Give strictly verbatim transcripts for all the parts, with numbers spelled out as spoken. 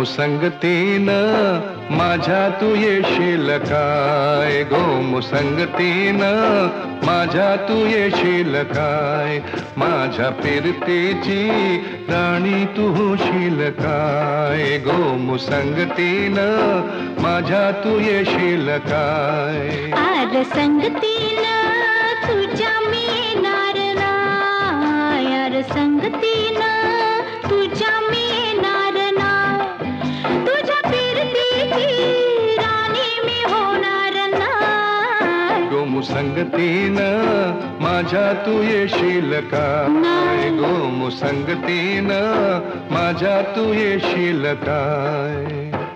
गोमुसंगतीनं माझ्या तू येशील काय, गोमुसंगतीनं माझ्या तू येशील काय, माझ्या फिरतेची राणी तू होशील काय, गोमुसंगतीनं माझ्या तू येशील काय. आर संगतीनं तुझ्या मी येणार नाय, आर संगतीनं तुझ्या मी येणार नाय, तुझ्या फिरतीची राणी मी होणार नाय. गोमुसंगतीनं माझ्या तू येशील काय, गोमुसंगतीनं माझ्या तू येशील काय.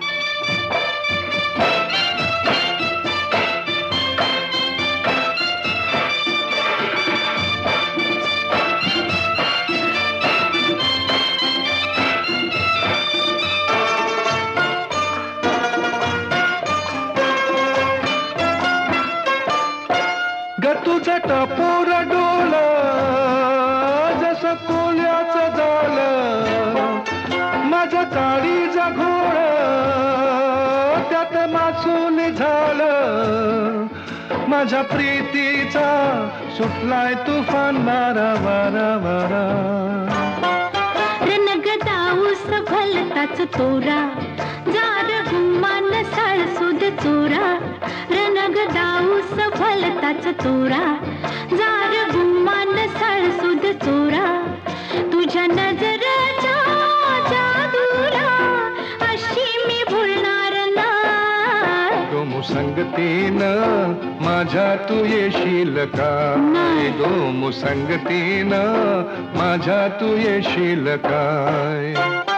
ग तुझं टपोर डोल जसं कोल्याचं झालं, माझं काळीचं घोळ त्यात मासून झालं, माझ्या प्रीतीचा सुटलाय तुफान वारा वारा वारा. रणगदाऊस भलताच तोरा, जार गुमान साळसुद चोरा, रणगदाऊस भलताच तोरा, जार गुमान साळसुद चोरा, तुझ्या नजरेच्या जादूला अशी मी भुलणार नाय. गोमुसंगतीनं माझ्या तू येशील काय, गोमुसंगतीनं माझ्या तू येशील काय.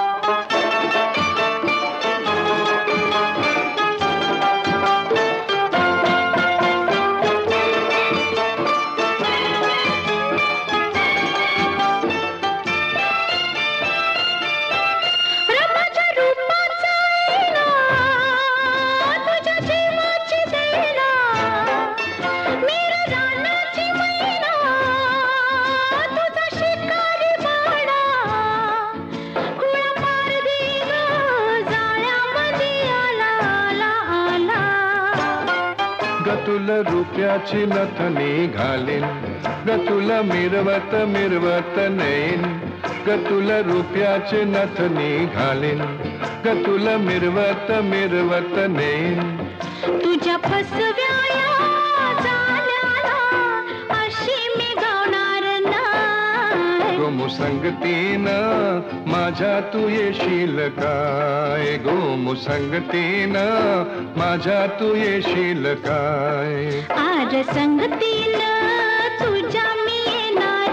ग तुला रुपयाची नथनी घालीन, ग तुला मिरवत मिरवत नेईन, ग तुला रुपयाची नथनी घालीन, ग तुला मिरवत मिरवत नेईन. तुझ्या फसव्या जाल्याला अशी मी गावणार नाय. गोमुसंगतीनं माझ्या तू येशील काय, गोमुसंगतीनं माझ्या तू येशील काय. आर संगतीनं तुझ्या मी येणार,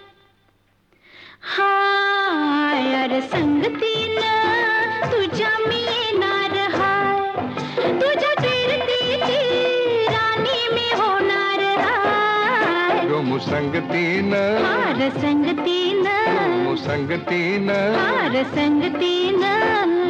हाय आर संगतीनं तुझ्या मी येणार हाय, तुझ्या फिरतीची राणी मी होणार हाय. गोमुसंगतीनं आर संगतीनं, गोमुसंगतीनं आर संगतीनं